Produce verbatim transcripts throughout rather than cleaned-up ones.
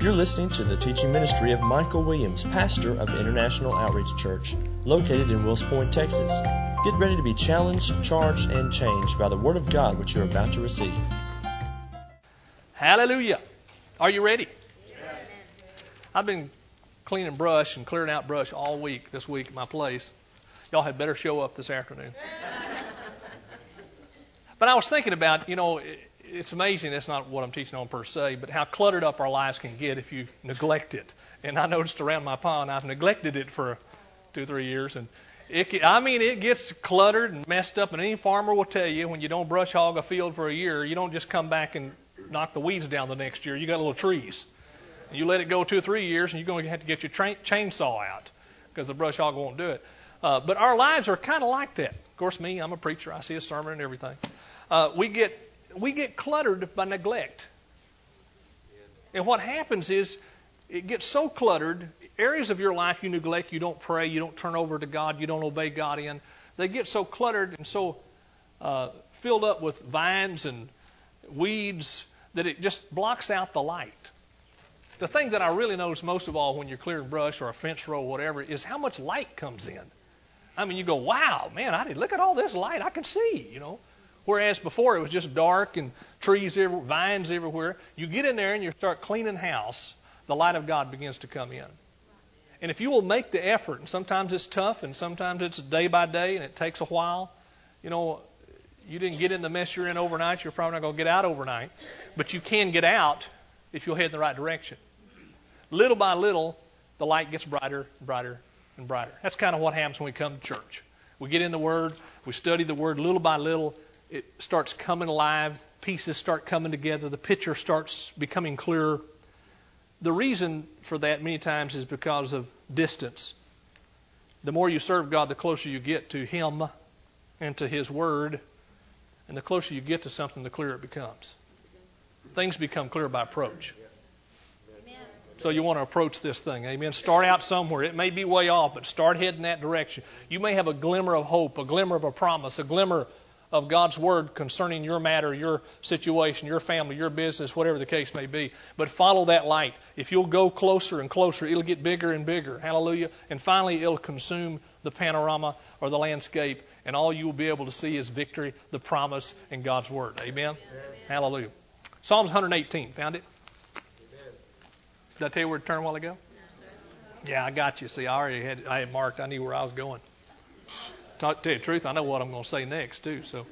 You're listening to the teaching ministry of Michael Williams, pastor of International Outreach Church, located in Wills Point, Texas. Get ready to be challenged, charged, and changed by the Word of God which you're about to receive. Hallelujah. Are you ready? Yes. I've been cleaning brush and clearing out brush all week this week at my place. Y'all had better show up this afternoon. But I was thinking about, you know, it's amazing, that's not what I'm teaching on per se, but how cluttered up our lives can get if you neglect it. And I noticed around my pond, I've neglected it for two, three years. And it, I mean, it gets cluttered and messed up. And any farmer will tell you, when you don't brush hog a field for a year, you don't just come back and knock the weeds down the next year. You got little trees. And you let it go two or three years, and you're going to have to get your tra- chainsaw out because the brush hog won't do it. Uh, but our lives are kind of like that. Of course, me, I'm a preacher. I see a sermon and everything. Uh, we get we get cluttered by neglect. And what happens is it gets so cluttered, areas of your life you neglect, you don't pray, you don't turn over to God, you don't obey God in. They get so cluttered and so uh, filled up with vines and weeds that it just blocks out the light. The thing that I really notice most of all when you're clearing brush or a fence row or whatever is how much light comes in. I mean, you go, wow, man, I did look at all this light I can see, you know. Whereas before it was just dark and trees, every, vines everywhere. You get in there and you start cleaning house, the light of God begins to come in. And if you will make the effort, and sometimes it's tough and sometimes it's day by day and it takes a while, you know, you didn't get in the mess you're in overnight, you're probably not going to get out overnight. But you can get out if you'll head in the right direction. Little by little, the light gets brighter and brighter and brighter. That's kind of what happens when we come to church. We get in the Word, we study the Word little by little. It starts coming alive, pieces start coming together, the picture starts becoming clearer. The reason for that many times is because of distance. The more you serve God, the closer you get to Him and to His Word. And the closer you get to something, the clearer it becomes. Things become clear by approach. So you want to approach this thing, amen? Start out somewhere. It may be way off, but start heading that direction. You may have a glimmer of hope, a glimmer of a promise, a glimmer of God's Word concerning your matter, your situation, your family, your business, whatever the case may be. But follow that light. If you'll go closer and closer, it'll get bigger and bigger. Hallelujah. And finally, it'll consume the panorama or the landscape, and all you will be able to see is victory, the promise, and God's Word. Amen? Amen. Hallelujah. Psalms one eighteen. Found it? Amen. Did I tell you where to turn a while ago? Yeah, I got you. See, I already had I had marked. I knew where I was going. To tell you the truth, I know what I'm going to say next, too. So,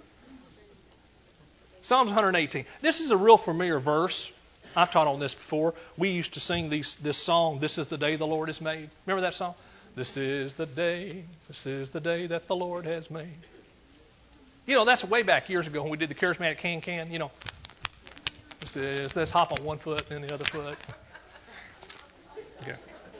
Psalms one eighteen. This is a real familiar verse. I've taught on this before. We used to sing these, this song, This is the Day the Lord has Made. Remember that song? This is the day, this is the day that the Lord has made. You know, that's way back years ago when we did the charismatic can-can. You know, this is, let's hop on one foot and then the other foot. Okay.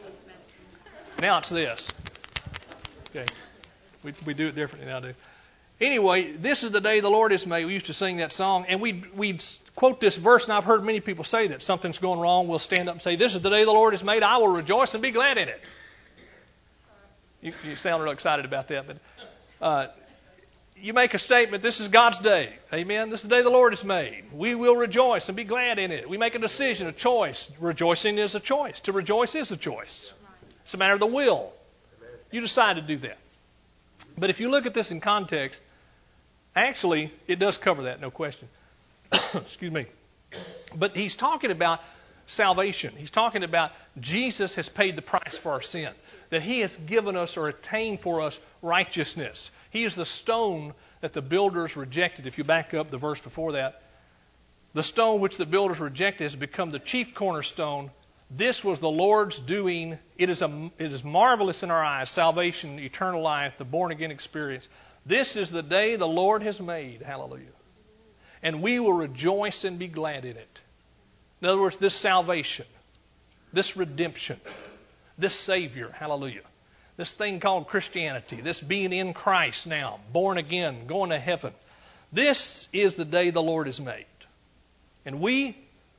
Now it's this. Okay. We we do it differently now, do. Anyway, this is the day the Lord has made. We used to sing that song, and we'd, we'd quote this verse, and I've heard many people say that. Something's going wrong, we'll stand up and say, this is the day the Lord has made. I will rejoice and be glad in it. You, you sound real excited about that, but uh, you make a statement, this is God's day. Amen? This is the day the Lord has made. We will rejoice and be glad in it. We make a decision, a choice. Rejoicing is a choice. To rejoice is a choice. It's a matter of the will. You decide to do that. But if you look at this in context, actually, it does cover that, no question. Excuse me. But he's talking about salvation. He's talking about Jesus has paid the price for our sin, that He has given us or attained for us righteousness. He is the stone that the builders rejected. If you back up the verse before that, the stone which the builders rejected has become the chief cornerstone. This was the Lord's doing. It is a, it is marvelous in our eyes, salvation, eternal life, the born-again experience. This is the day the Lord has made. Hallelujah. And we will rejoice and be glad in it. In other words, this salvation, this redemption, this Savior, hallelujah, this thing called Christianity, this being in Christ now, born again, going to heaven. This is the day the Lord has made. And we...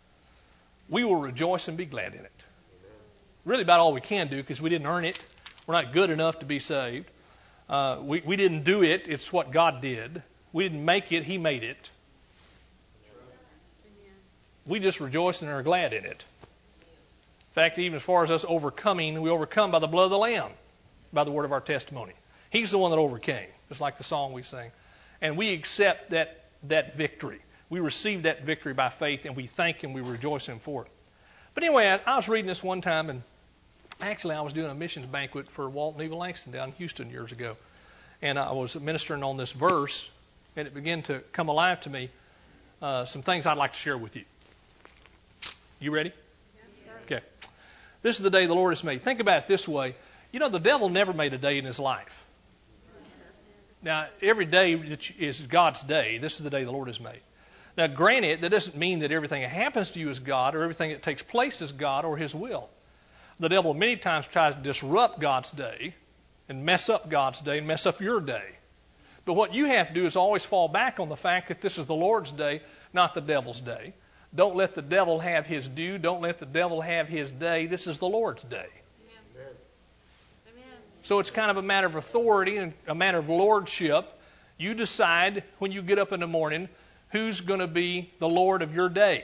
we will rejoice and be glad in it. Really about all we can do because we didn't earn it. We're not good enough to be saved. Uh, we, we didn't do it. It's what God did. We didn't make it. He made it. We just rejoice and are glad in it. In fact, even as far as us overcoming, we overcome by the blood of the Lamb, by the word of our testimony. He's the one that overcame, just like the song we sing. And we accept that, that victory. We receive that victory by faith, and we thank Him, we rejoice Him for it. But anyway, I, I was reading this one time, and actually I was doing a missions banquet for Walt and Eva Langston down in Houston years ago. And I was ministering on this verse, and it began to come alive to me, uh, some things I'd like to share with you. You ready? Okay. This is the day the Lord has made. Think about it this way. You know, the devil never made a day in his life. Now, every day is God's day. This is the day the Lord has made. Now, granted, that doesn't mean that everything that happens to you is God or everything that takes place is God or His will. The devil many times tries to disrupt God's day and mess up God's day and mess up your day. But what you have to do is always fall back on the fact that this is the Lord's day, not the devil's day. Don't let the devil have his due. Don't let the devil have his day. This is the Lord's day. Amen. So it's kind of a matter of authority and a matter of lordship. You decide when you get up in the morning who's going to be the Lord of your day.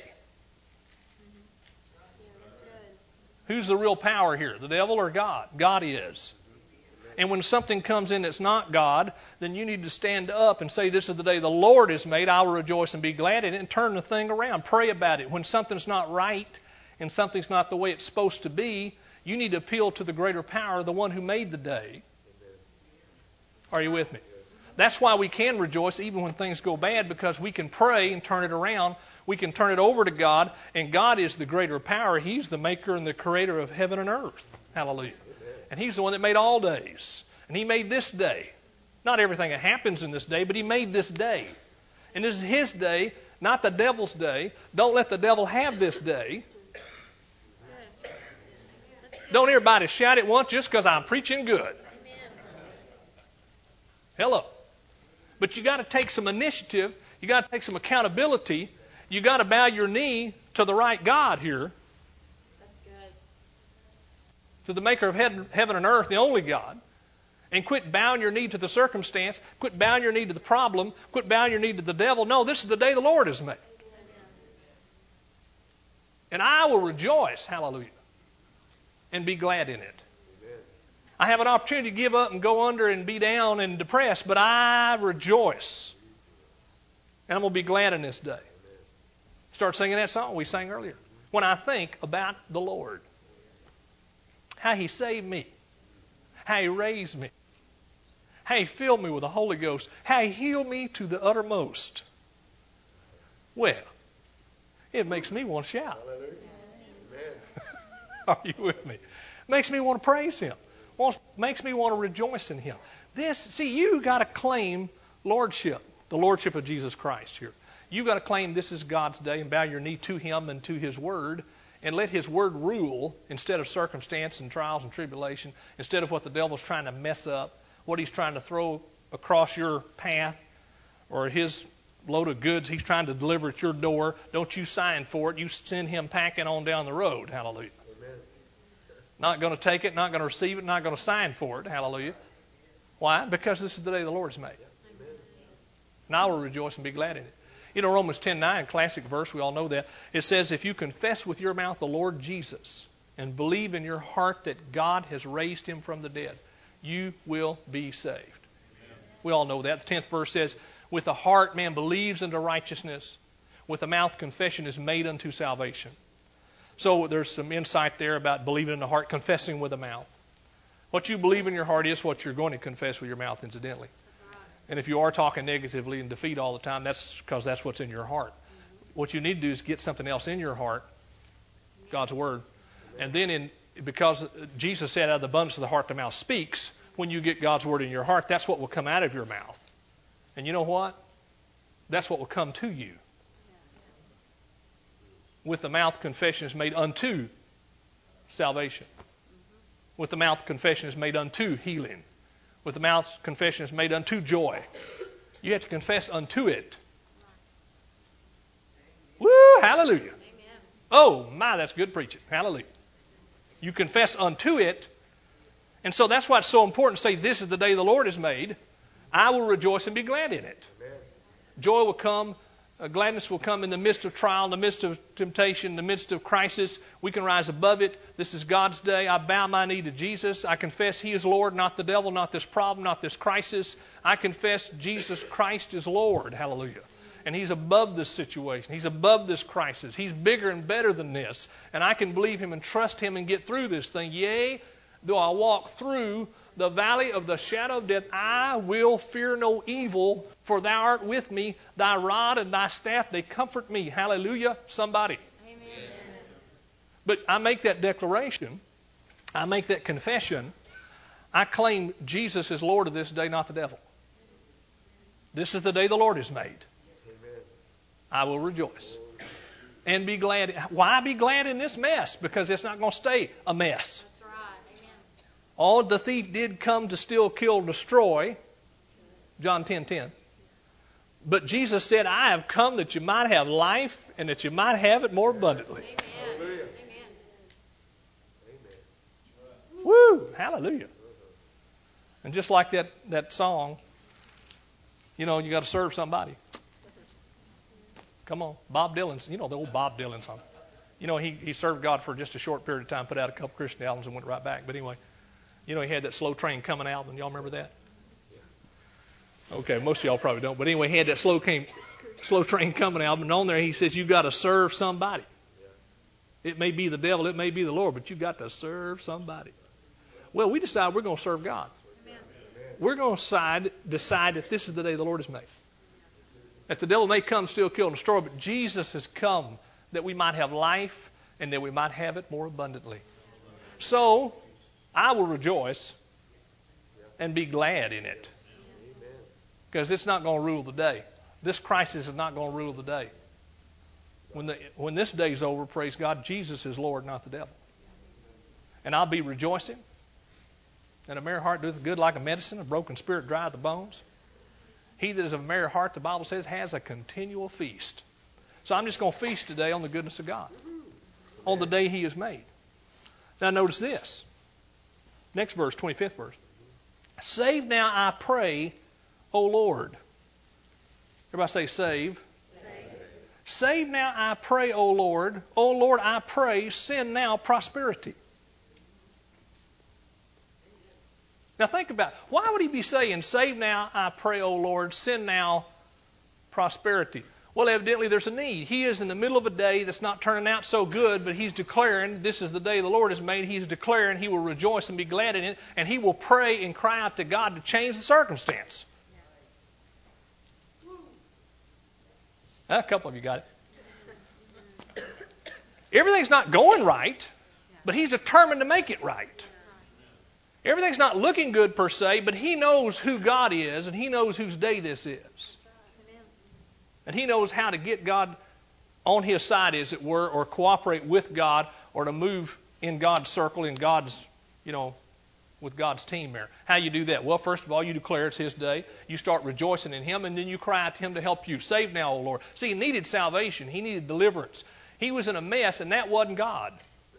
Who's the real power here, the devil or God? God is. And when something comes in that's not God, then you need to stand up and say, this is the day the Lord has made. I will rejoice and be glad in it, and turn the thing around. Pray about it. When something's not right and something's not the way it's supposed to be, you need to appeal to the greater power, the one who made the day. Are you with me? That's why we can rejoice even when things go bad, because we can pray and turn it around. We can turn it over to God, and God is the greater power. He's the maker and the creator of heaven and earth. Hallelujah. And He's the one that made all days. And He made this day. Not everything that happens in this day, but He made this day. And this is His day, not the devil's day. Don't let the devil have this day. Don't everybody shout at once just because I'm preaching good. Hello. But you got to take some initiative. You got to take some accountability. You got to bow your knee to the right God here. To the maker of heaven and earth, the only God, and quit bowing your knee to the circumstance, quit bowing your knee to the problem, quit bowing your knee to the devil. No, this is the day the Lord has made. And I will rejoice, hallelujah, and be glad in it. I have an opportunity to give up and go under and be down and depressed, but I rejoice. And I'm going to be glad in this day. Start singing that song we sang earlier. When I think about the Lord. How He saved me. How He raised me. How He filled me with the Holy Ghost. How He healed me to the uttermost. Well, it makes me want to shout. Are you with me? Makes me want to praise Him. Makes me want to rejoice in Him. This, see, you got to claim lordship. The lordship of Jesus Christ here. You got to claim this is God's day and bow your knee to Him and to His Word. And let His Word rule instead of circumstance and trials and tribulation, instead of what the devil's trying to mess up, what he's trying to throw across your path, or his load of goods he's trying to deliver at your door. Don't you sign for it. You send him packing on down the road. Hallelujah. Amen. Not going to take it, not going to receive it, not going to sign for it. Hallelujah. Why? Because this is the day the Lord's made. Amen. And I will rejoice and be glad in it. You know, Romans ten nine, classic verse, we all know that. It says, if you confess with your mouth the Lord Jesus and believe in your heart that God has raised Him from the dead, you will be saved. Amen. We all know that. The tenth verse says, with the heart man believes unto righteousness, with the mouth confession is made unto salvation. So there's some insight there about believing in the heart, confessing with the mouth. What you believe in your heart is what you're going to confess with your mouth, incidentally. And if you are talking negatively and defeat all the time, that's because that's what's in your heart. What you need to do is get something else in your heart, God's Word. And then in because Jesus said out of the abundance of the heart the mouth speaks, when you get God's Word in your heart, that's what will come out of your mouth. And you know what? That's what will come to you. With the mouth confession is made unto salvation. With the mouth confession is made unto healing. With the mouth confession is made unto joy. You have to confess unto it. Woo, hallelujah. Amen. Oh, my, that's good preaching. Hallelujah. You confess unto it. And so that's why it's so important to say, this is the day the Lord has made. I will rejoice and be glad in it. Amen. Joy will come Uh, gladness will come in the midst of trial, in the midst of temptation, in the midst of crisis. We can rise above it. This is God's day. I bow my knee to Jesus. I confess He is Lord, not the devil, not this problem, not this crisis. I confess Jesus Christ is Lord. Hallelujah. And He's above this situation. He's above this crisis. He's bigger and better than this. And I can believe Him and trust Him and get through this thing. Yea, though I walk through the valley of the shadow of death, I will fear no evil, for Thou art with me. Thy rod and Thy staff, they comfort me. Hallelujah. Somebody. Amen. But I make that declaration. I make that confession. I claim Jesus is Lord of this day, not the devil. This is the day the Lord has made. I will rejoice and be glad. Why be glad in this mess? Because it's not going to stay a mess. Oh, the thief did come to steal, kill, destroy. John ten ten. But Jesus said, I have come that you might have life and that you might have it more abundantly. Amen. Amen. Woo! Hallelujah. And just like that, that song, you know, you got to serve somebody. Come on. Bob Dylan, you know the old Bob Dylan song. You know, he, he served God for just a short period of time, put out a couple Christian albums and went right back. But anyway, you know, he had that Slow Train Coming album. Y'all remember that? Okay, most of y'all probably don't. But anyway, he had that Slow, came, Slow Train Coming album. And on there he says, you've got to serve somebody. It may be the devil, it may be the Lord, but you've got to serve somebody. Well, we decide we're going to serve God. Amen. We're going to decide, decide that this is the day the Lord has made. That the devil may come, steal, kill, and destroy, but Jesus has come that we might have life and that we might have it more abundantly. So, I will rejoice and be glad in it. Because it's not going to rule the day. This crisis is not going to rule the day. When, the, when this day's over, praise God, Jesus is Lord, not the devil. And I'll be rejoicing. And a merry heart doeth good like a medicine, a broken spirit drieth the bones. He that is of a merry heart, the Bible says, has a continual feast. So I'm just going to feast today on the goodness of God. On the day He has made. Now notice this. Next verse, twenty-fifth verse. Save now, I pray, O Lord. Everybody say save. Save. Save now, I pray, O Lord. O Lord, I pray, send now prosperity. Now think about it. Why would He be saying, save now, I pray, O Lord, send now prosperity? Well, evidently there's a need. He is in the middle of a day that's not turning out so good, but He's declaring, this is the day the Lord has made. He's declaring He will rejoice and be glad in it, and He will pray and cry out to God to change the circumstance. A couple of you got it. Everything's not going right, but He's determined to make it right. Everything's not looking good per se, but He knows who God is, and He knows whose day this is. And He knows how to get God on His side, as it were, or cooperate with God, or to move in God's circle, in God's, you know, with God's team there. How you do that? Well, first of all, you declare it's His day. You start rejoicing in Him, and then you cry out to Him to help you. Save now, O Lord. See, He needed salvation. He needed deliverance. He was in a mess, and that wasn't God.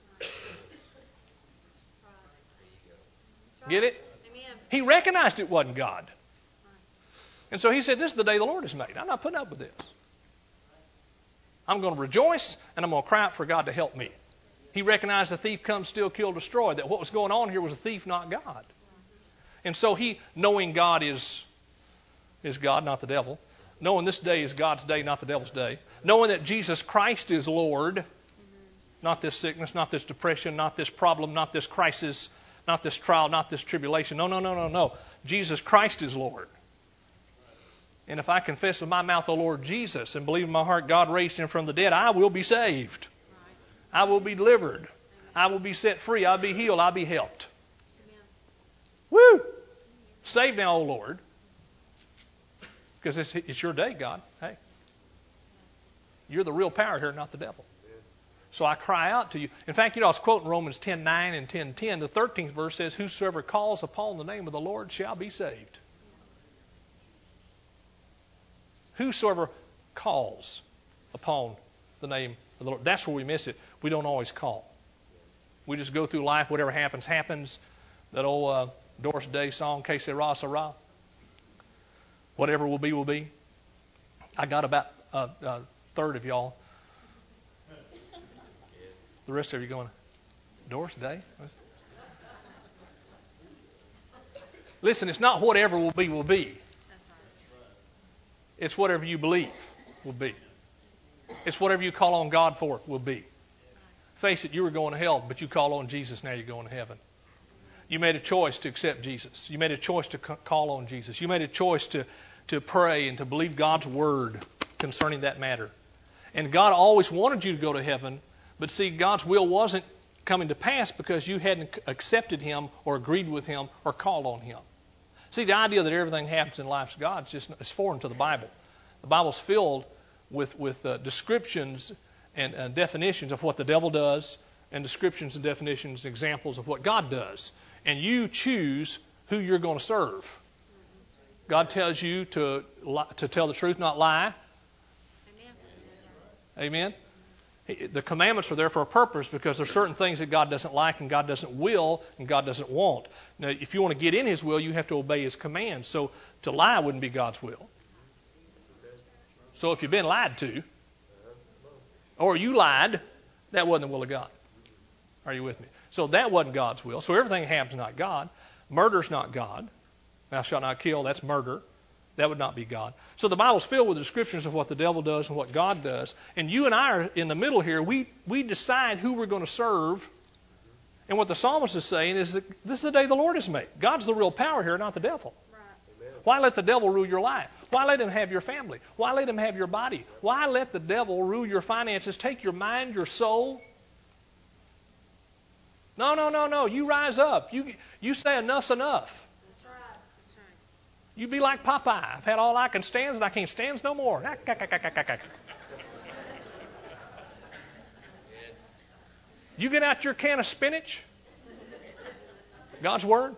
Get it? He recognized it wasn't God. And so He said, this is the day the Lord has made. I'm not putting up with this. I'm going to rejoice, and I'm going to cry out for God to help me. He recognized the thief comes, steal, kill, destroy. That what was going on here was a thief, not God. And so he, knowing God is, is God, not the devil, knowing this day is God's day, not the devil's day, knowing that Jesus Christ is Lord, not this sickness, not this depression, not this problem, not this crisis, not this trial, not this tribulation. No, no, no, no, no. Jesus Christ is Lord. And if I confess with my mouth, O Lord Jesus, and believe in my heart God raised Him from the dead, I will be saved. I will be delivered. I will be set free. I'll be healed. I'll be helped. Woo! Save now, O Lord. Because it's, it's your day, God. Hey. You're the real power here, not the devil. So I cry out to you. In fact, you know, I was quoting Romans ten nine and ten ten. The thirteenth verse says, whosoever calls upon the name of the Lord shall be saved. Whosoever calls upon the name of the Lord. That's where we miss it. We don't always call. We just go through life. Whatever happens, happens. That old uh, Doris Day song, Que sera, sera. Whatever will be, will be. I got about a, a third of y'all. The rest of you going, Doris Day? Listen, it's not whatever will be will be. It's whatever you believe will be. It's whatever you call on God for will be. Face it, you were going to hell, but you call on Jesus, now you're going to heaven. You made a choice to accept Jesus. You made a choice to call on Jesus. You made a choice to, to pray and to believe God's word concerning that matter. And God always wanted you to go to heaven, but see, God's will wasn't coming to pass because you hadn't accepted Him or agreed with Him or called on Him. See, the idea that everything happens in the life of God is just it's foreign to the Bible. The Bible's filled with, with uh, descriptions and uh, definitions of what the devil does and descriptions and definitions and examples of what God does. And you choose who you're going to serve. God tells you to to tell the truth, not lie. Amen. Amen. The commandments are there for a purpose because there are certain things that God doesn't like and God doesn't will and God doesn't want. Now, if you want to get in His will, you have to obey His commands. So to lie wouldn't be God's will. So if you've been lied to, or you lied, that wasn't the will of God. Are you with me? So that wasn't God's will. So everything that happens is not God. Murder's not God. Thou shalt not kill, that's murder. That would not be God. So the Bible's filled with descriptions of what the devil does and what God does. And you and I are in the middle here. We, we decide who we're going to serve. And what the psalmist is saying is that this is the day the Lord has made. God's the real power here, not the devil. Right. Why let the devil rule your life? Why let him have your family? Why let him have your body? Why let the devil rule your finances, take your mind, your soul? No, no, no, no. You rise up. You, you say enough's enough. You be like Popeye. I've had all I can stand and I can't stand no more. You get out your can of spinach. God's Word.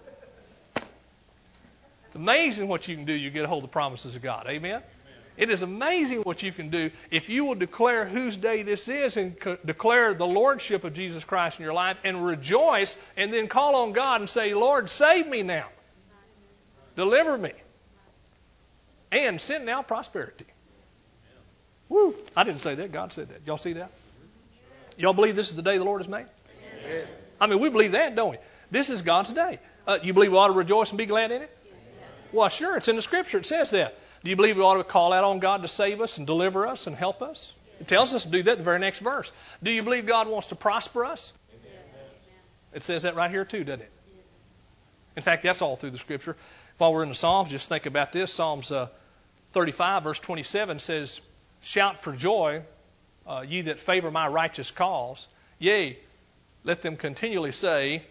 It's amazing what you can do. You get a hold of the promises of God. Amen? It is amazing what you can do if you will declare whose day this is and co- declare the Lordship of Jesus Christ in your life and rejoice and then call on God and say, Lord, save me now. Deliver me. And send now prosperity. Woo! I didn't say that. God said that. Y'all see that? Y'all believe this is the day the Lord has made? Yes. I mean, we believe that, don't we? This is God's day. Uh, you believe we ought to rejoice and be glad in it? Yes. Well, sure. It's in the Scripture. It says that. Do you believe we ought to call out on God to save us and deliver us and help us? It tells us to do that in the very next verse. Do you believe God wants to prosper us? Yes. It says that right here too, doesn't it? Yes. In fact, that's all through the Scripture. While we're in the Psalms, just think about this. Psalms uh, thirty-five, verse twenty-seven says, Shout for joy, uh, ye that favor my righteous cause. Yea, let them continually say,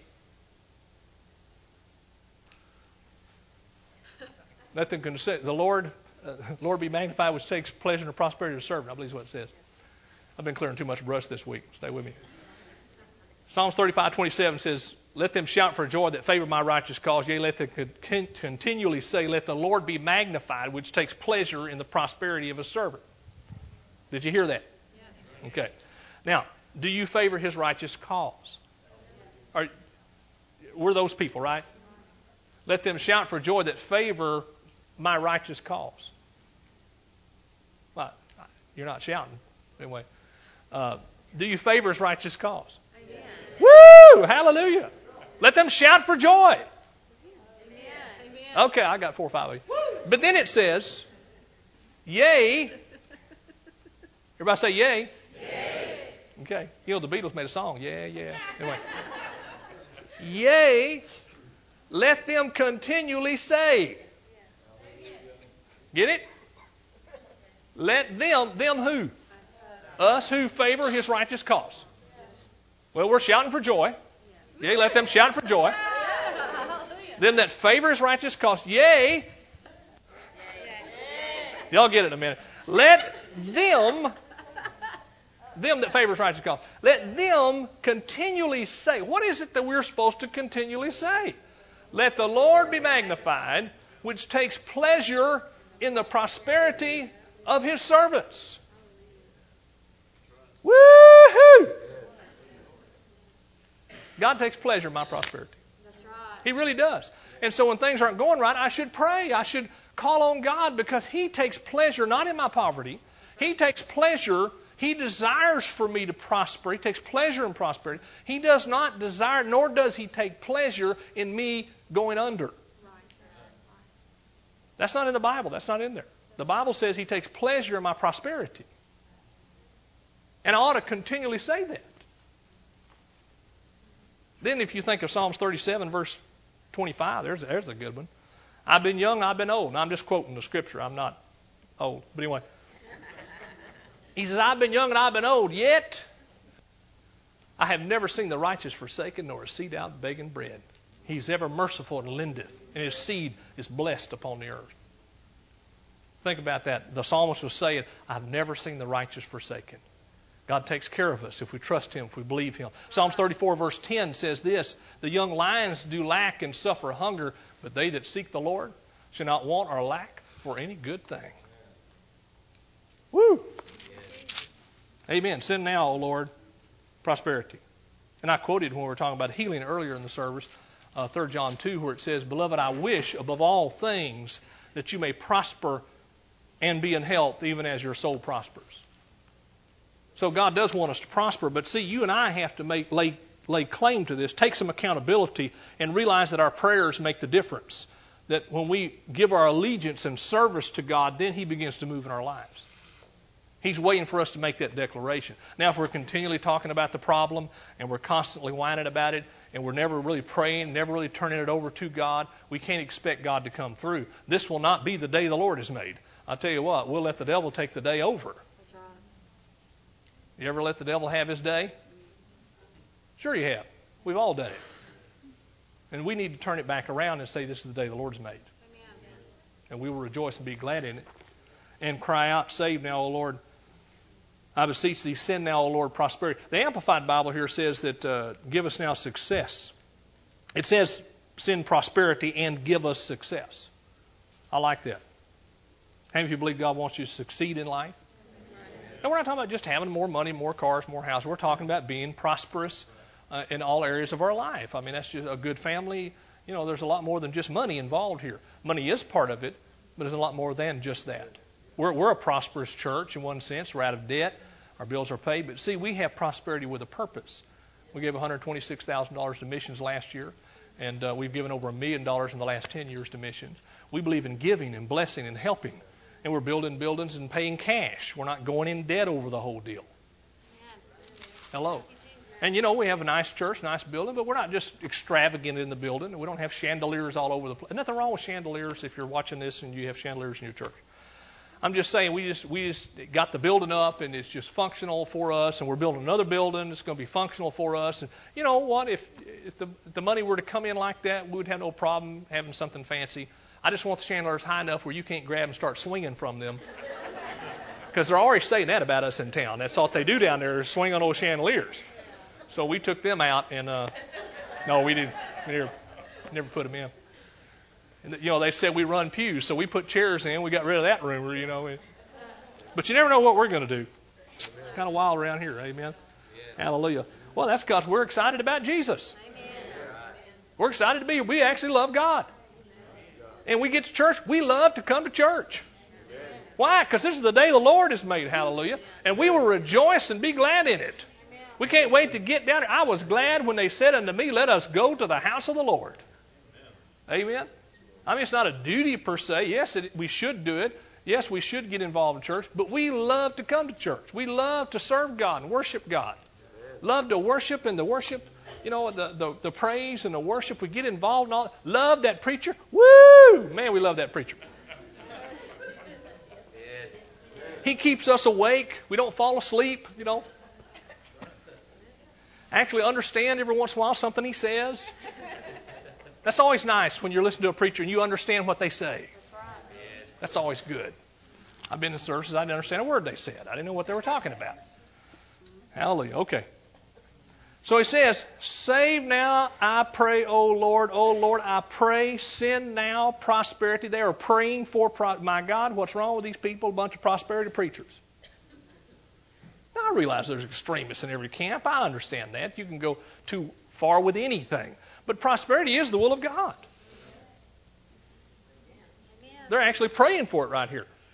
let them say, the Lord, uh, Lord be magnified, which takes pleasure in the prosperity of the servant. I believe is what it says. I've been clearing too much brush this week. Stay with me. Psalms thirty-five, twenty-seven says, Let them shout for joy that favor my righteous cause. Yea, let them continually say, Let the Lord be magnified, which takes pleasure in the prosperity of His servant. Did you hear that? Yeah. Okay. Now, do you favor His righteous cause? Are, we're those people, right? Let them shout for joy that favor my righteous cause. Well, you're not shouting. Anyway, uh, do you favor His righteous cause? Amen. Woo! Hallelujah. Let them shout for joy. Amen. Okay, I got four or five of you. Woo! But then it says, Yea. Everybody say yay. Yay. Okay. You know the Beatles made a song. Yeah, yeah. Anyway. Yea, let them continually say. Get it? Let them, them who? Us who favor His righteous cause. Well, we're shouting for joy. Yea, let them shout for joy. Them that favor His righteous cause. Yea. Y'all get it in a minute. Let them, them that favor His righteous cause, let them continually say. What is it that we're supposed to continually say? Let the Lord be magnified, which takes pleasure in the prosperity of His servants. Woo-hoo! God takes pleasure in my prosperity. That's right. He really does. And so when things aren't going right, I should pray. I should call on God because He takes pleasure not in my poverty. He takes pleasure. He desires for me to prosper. He takes pleasure in prosperity. He does not desire, nor does He take pleasure in me going under. That's not in the Bible. That's not in there. The Bible says He takes pleasure in my prosperity. And I ought to continually say that. Then if you think of Psalms thirty-seven, verse twenty-five, there's, there's a good one. I've been young, I've been old. Now, I'm just quoting the Scripture. I'm not old. But anyway. He says, I've been young and I've been old, yet I have never seen the righteous forsaken, nor a seed out begging bread. He's ever merciful and lendeth, and His seed is blessed upon the earth. Think about that. The psalmist was saying, I've never seen the righteous forsaken. God takes care of us if we trust Him, if we believe Him. Psalms thirty-four verse ten says this, the young lions do lack and suffer hunger, but they that seek the Lord shall not want or lack for any good thing. Woo! Amen. Send now, O Lord, prosperity. And I quoted when we were talking about healing earlier in the service, uh, Third John two, where it says, Beloved, I wish above all things that you may prosper and be in health, even as your soul prospers. So God does want us to prosper, but see, you and I have to make lay, lay claim to this, take some accountability, and realize that our prayers make the difference. That when we give our allegiance and service to God, then He begins to move in our lives. He's waiting for us to make that declaration. Now, if we're continually talking about the problem, and we're constantly whining about it, and we're never really praying, never really turning it over to God, we can't expect God to come through. This will not be the day the Lord has made. I'll tell you what, we'll let the devil take the day over. That's right. You ever let the devil have his day? Sure you have. We've all done it. And we need to turn it back around and say this is the day the Lord's made. Amen. And we will rejoice and be glad in it. And cry out, save now, O Lord. I beseech thee, send now, O Lord, prosperity. The Amplified Bible here says that uh, give us now success. It says send prosperity and give us success. I like that. How many of you believe God wants you to succeed in life? And we're not talking about just having more money, more cars, more houses. We're talking about being prosperous uh, in all areas of our life. I mean, that's just a good family. You know, there's a lot more than just money involved here. Money is part of it, but there's a lot more than just that. We're, we're a prosperous church in one sense. We're out of debt. Our bills are paid. But see, we have prosperity with a purpose. We gave one hundred twenty-six thousand dollars to missions last year, and uh, we've given over a million dollars in the last ten years to missions. We believe in giving and blessing and helping. And we're building buildings and paying cash. We're not going in debt over the whole deal. Hello. And you know, we have a nice church, nice building, but we're not just extravagant in the building. We don't have chandeliers all over the place. Nothing wrong with chandeliers if you're watching this and you have chandeliers in your church. I'm just saying we just we just got the building up and it's just functional for us, and we're building another building that's going to be functional for us. And you know what? If, if, the, if the money were to come in like that, we would have no problem having something fancy. I just want the chandeliers high enough where you can't grab and start swinging from them. Because they're already saying that about us in town. That's all they do down there is swing on those chandeliers. So we took them out and, uh, no, we didn't. We never, never put them in. And, you know, they said we run pews, so we put chairs in. We got rid of that rumor, you know. But you never know what we're going to do. It's kind of wild around here, amen? Yeah. Hallelujah. Well, that's because we're excited about Jesus. Amen. We're excited to be. We actually love God. And we get to church, we love to come to church. Amen. Why? Because this is the day the Lord has made, hallelujah. And we will rejoice and be glad in it. Amen. We can't wait to get down there. I was glad when they said unto me, let us go to the house of the Lord. Amen. Amen. I mean, it's not a duty per se. Yes, it, we should do it. Yes, we should get involved in church. But we love to come to church. We love to serve God and worship God. Amen. Love to worship and the worship. You know, the, the, the praise and the worship, we get involved in all. Love that preacher. Woo! Man, we love that preacher. He keeps us awake. We don't fall asleep, you know. Actually understand every once in a while something he says. That's always nice when you're listening to a preacher and you understand what they say. That's always good. I've been in services, I didn't understand a word they said. I didn't know what they were talking about. Hallelujah. Okay. So he says, save now, I pray, O Lord. O Lord, I pray, send now prosperity. They are praying for, pro- my God, what's wrong with these people? A bunch of prosperity preachers. Now, I realize there's extremists in every camp. I understand that. You can go too far with anything. But prosperity is the will of God. They're actually praying for it right here.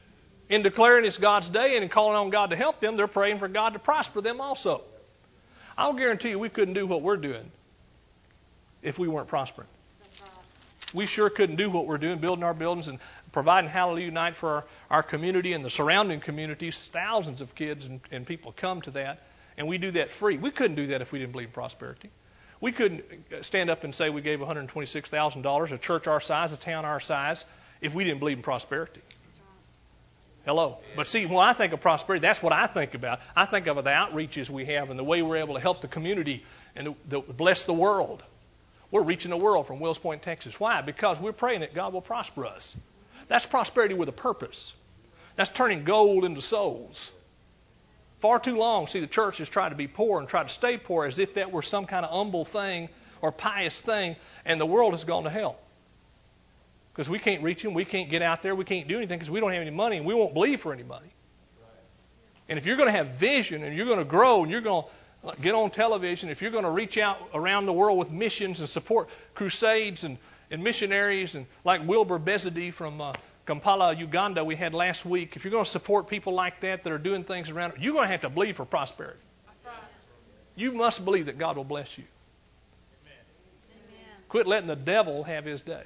In declaring it's God's day and in calling on God to help them, they're praying for God to prosper them also. I'll guarantee you we couldn't do what we're doing if we weren't prospering. We sure couldn't do what we're doing, building our buildings and providing Hallelujah Night for our, our community and the surrounding communities. Thousands of kids and, and people come to that, and we do that free. We couldn't do that if we didn't believe in prosperity. We couldn't stand up and say we gave one hundred twenty-six thousand dollars, a church our size, a town our size, if we didn't believe in prosperity. Hello. But see, when I think of prosperity, that's what I think about. I think of the outreaches we have and the way we're able to help the community and the, the, bless the world. We're reaching the world from Wills Point, Texas. Why? Because we're praying that God will prosper us. That's prosperity with a purpose. That's turning gold into souls. Far too long, see, the church has tried to be poor and tried to stay poor as if that were some kind of humble thing or pious thing, and the world has gone to hell. Because we can't reach them, we can't get out there, we can't do anything because we don't have any money, and we won't believe for anybody. And if you're going to have vision and you're going to grow and you're going to get on television, if you're going to reach out around the world with missions and support crusades and, and missionaries, and like Wilbur Bezadi from uh, Kampala, Uganda, we had last week, if you're going to support people like that that are doing things around, you're going to have to believe for prosperity. You must believe that God will bless you. Amen. Quit letting the devil have his day.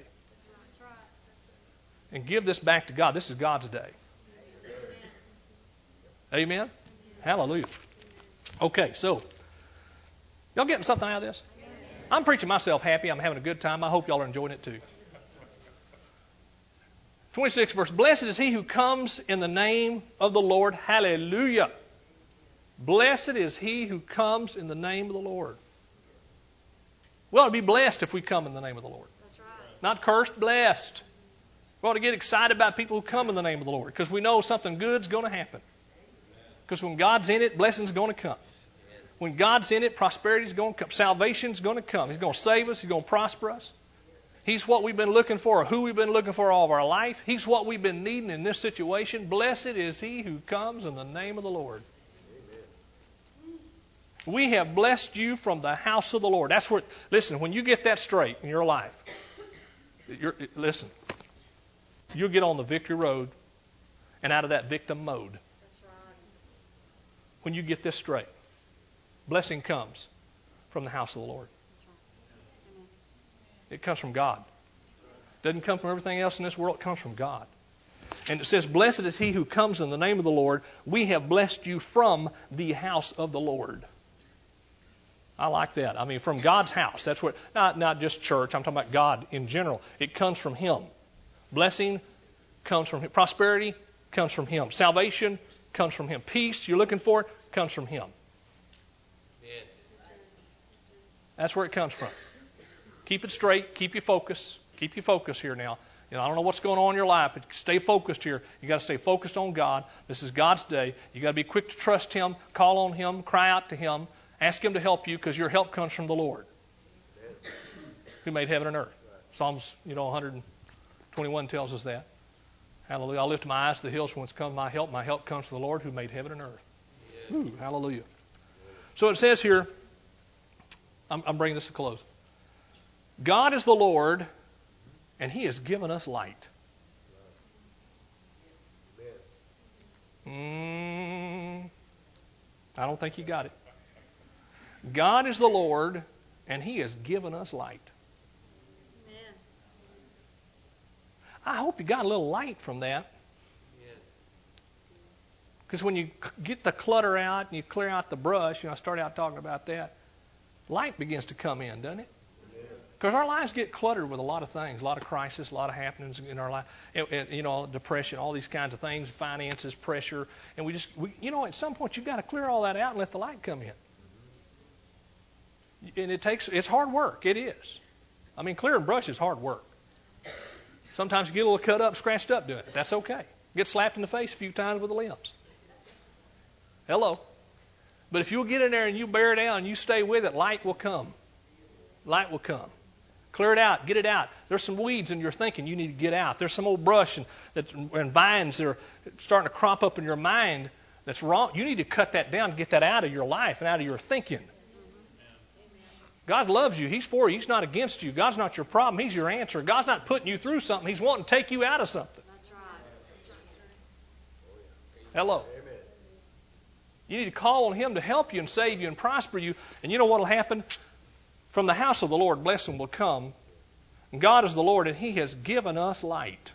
And give this back to God. This is God's day. Amen? Amen? Hallelujah. Okay, so, y'all getting something out of this? I'm preaching myself happy. I'm having a good time. I hope y'all are enjoying it too. twenty-sixth verse. Blessed is he who comes in the name of the Lord. Hallelujah. Blessed is he who comes in the name of the Lord. We ought to be blessed if we come in the name of the Lord. That's right. Not cursed, blessed. We ought to get excited about people who come in the name of the Lord because we know something good's going to happen. Because when God's in it, blessing's going to come. When God's in it, prosperity's going to come. Salvation's going to come. He's going to save us. He's going to prosper us. He's what we've been looking for, or who we've been looking for all of our life. He's what we've been needing in this situation. Blessed is he who comes in the name of the Lord. We have blessed you from the house of the Lord. That's what, listen, when you get that straight in your life, you're, listen, you'll get on the victory road and out of that victim mode. That's right. When you get this straight, blessing comes from the house of the Lord. That's right. It comes from God. It doesn't come from everything else in this world. It comes from God. And it says, blessed is he who comes in the name of the Lord. We have blessed you from the house of the Lord. I like that. I mean, from God's house. That's what, not, not just church. I'm talking about God in general. It comes from him. Blessing comes from him. Prosperity comes from him. Salvation comes from him. Peace you're looking for comes from him. Amen. That's where it comes from. Keep it straight. Keep your focus. Keep your focus here now. You know, I don't know what's going on in your life, but stay focused here. You got to stay focused on God. This is God's day. You got to be quick to trust him, call on him, cry out to him, ask him to help you because your help comes from the Lord, who made heaven and earth. Psalms, you know, one twenty-one tells us that. Hallelujah. I lift my eyes to the hills from whence comes my help. My help comes from the Lord who made heaven and earth. Ooh, hallelujah. So it says here, I'm, I'm bringing this to close. God is the Lord, and he has given us light. Mm, I don't think you got it. God is the Lord, and he has given us light. Amen. I hope you got a little light from that. Because when you get the clutter out and you clear out the brush, you know, I started out talking about that, light begins to come in, doesn't it? Because our lives get cluttered with a lot of things, a lot of crisis, a lot of happenings in our life, and, and, you know, depression, all these kinds of things, finances, pressure, and we just, we, you know, at some point you've got to clear all that out and let the light come in. And it takes, it's hard work. It is. I mean, clearing brush is hard work. Sometimes you get a little cut up, scratched up doing it. That's okay. Get slapped in the face a few times with the limbs. Hello. But if you'll get in there and you bear down and you stay with it, light will come. Light will come. Clear it out. Get it out. There's some weeds in your thinking you need to get out. There's some old brush and, that, and vines that are starting to crop up in your mind that's wrong. You need to cut that down and get that out of your life and out of your thinking. God loves you. He's for you. He's not against you. God's not your problem. He's your answer. God's not putting you through something. He's wanting to take you out of something. That's right. Hello. You need to call on Him to help you and save you and prosper you. And you know what will happen? From the house of the Lord, blessing will come. And God is the Lord, and He has given us light.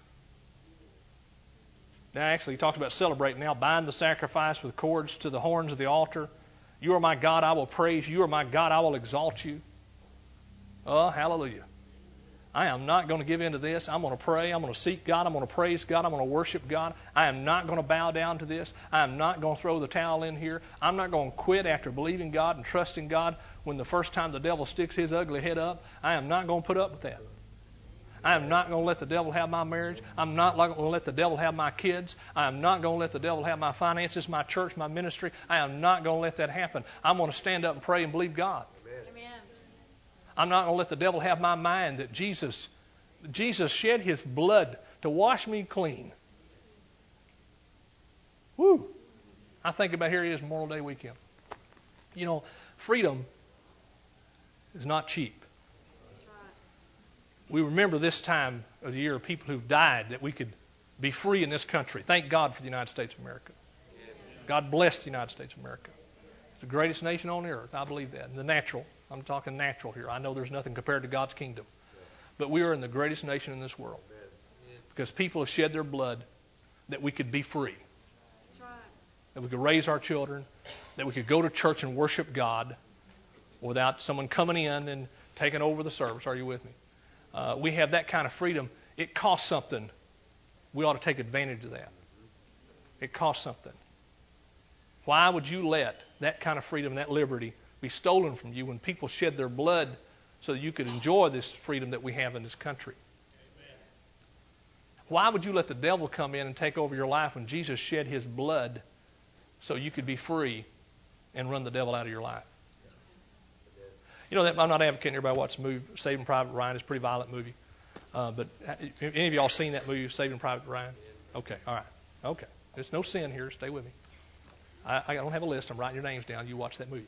Now, actually, He talks about celebrating now. Bind the sacrifice with cords to the horns of the altar. You are my God, I will praise you. You are my God, I will exalt you. Oh, hallelujah. I am not going to give in to this. I'm going to pray. I'm going to seek God. I'm going to praise God. I'm going to worship God. I am not going to bow down to this. I am not going to throw the towel in here. I'm not going to quit after believing God and trusting God when the first time the devil sticks his ugly head up. I am not going to put up with that. I am not going to let the devil have my marriage. I'm not going to let the devil have my kids. I am not going to let the devil have my finances, my church, my ministry. I am not going to let that happen. I'm going to stand up and pray and believe God. Amen. I'm not going to let the devil have my mind that Jesus, Jesus shed His blood to wash me clean. Woo! I think about here it is Memorial Day weekend. You know, freedom is not cheap. We remember this time of the year people who've died that we could be free in this country. Thank God for the United States of America. God bless the United States of America. It's the greatest nation on the earth. I believe that. In the natural. I'm talking natural here. I know there's nothing compared to God's kingdom. But we are in the greatest nation in this world. Because people have shed their blood that we could be free. That's right. That we could raise our children. That we could go to church and worship God without someone coming in and taking over the service. Are you with me? Uh, we have that kind of freedom. It costs something. We ought to take advantage of that. It costs something. Why would you let that kind of freedom, that liberty, be stolen from you when people shed their blood so that you could enjoy this freedom that we have in this country? Amen. Why would you let the devil come in and take over your life when Jesus shed His blood so you could be free and run the devil out of your life? You know, that, I'm not advocating everybody watch the movie Saving Private Ryan. It's a pretty violent movie. Uh, but any of y'all seen that movie, Saving Private Ryan? Okay, all right. Okay. There's no sin here. Stay with me. I, I don't have a list. I'm writing your names down. You watch that movie.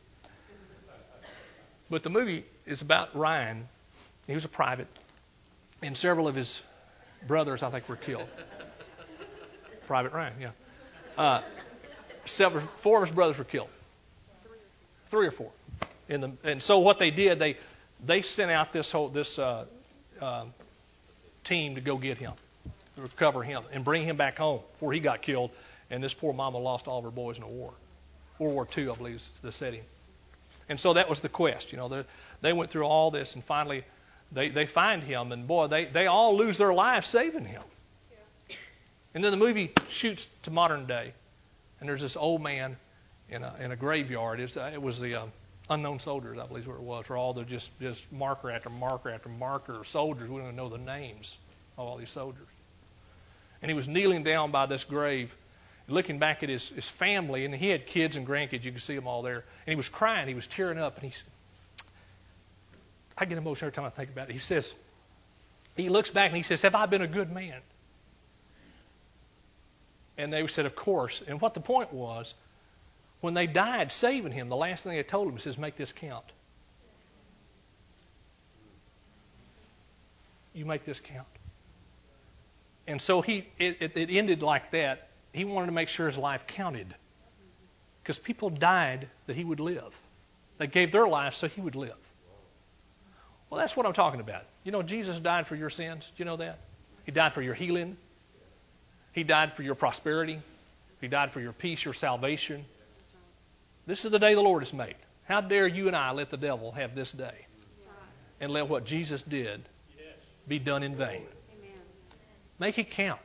But the movie is about Ryan. He was a private. And several of his brothers, I think, were killed. Private Ryan, yeah. Uh, several, four of his brothers were killed. Three or four. In the, and so what they did, they they sent out this whole this uh, uh, team to go get him, to recover him, and bring him back home before he got killed. And this poor mama lost all of her boys in a war. World War Two, I believe, is the setting. And so that was the quest. You know, they, they went through all this, and finally they, they find him. And boy, they, they all lose their lives saving him. Yeah. And then the movie shoots to modern day, and there's this old man in a in a graveyard. It's, uh, it was the uh, unknown soldiers, I believe, is what it was, where all the just just marker after marker after marker of soldiers. We don't even know the names of all these soldiers. And he was kneeling down by this grave, looking back at his, his family, and he had kids and grandkids. You can see them all there. And he was crying. He was tearing up. And he, I get emotional every time I think about it. He says, he looks back and he says, "Have I been a good man?" And they said, "Of course." And what the point was, when they died saving him, the last thing they told him says, "Make this count. You make this count." And so he, it, it, it ended like that. He wanted to make sure his life counted. Because people died that he would live. They gave their life so he would live. Well, that's what I'm talking about. You know, Jesus died for your sins. Do you know that? He died for your healing. He died for your prosperity. He died for your peace, your salvation. This is the day the Lord has made. How dare you and I let the devil have this day and let what Jesus did be done in vain? Make it count.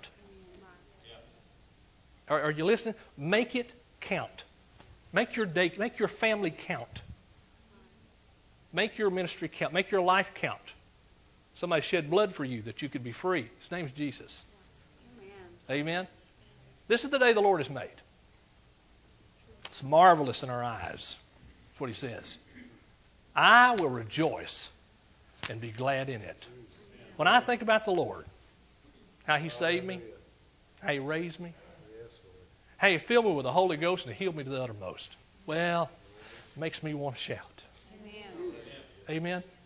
Are, are you listening? Make it count. Make your day, make your family count. Make your ministry count. Make your life count. Somebody shed blood for you that you could be free. His name's Jesus. Amen. Amen. This is the day the Lord has made. It's marvelous in our eyes. That's what He says. I will rejoice and be glad in it. When I think about the Lord, how He saved me, how He raised me, how He filled me with the Holy Ghost and healed me to the uttermost. Well, it makes me want to shout. Amen. Amen.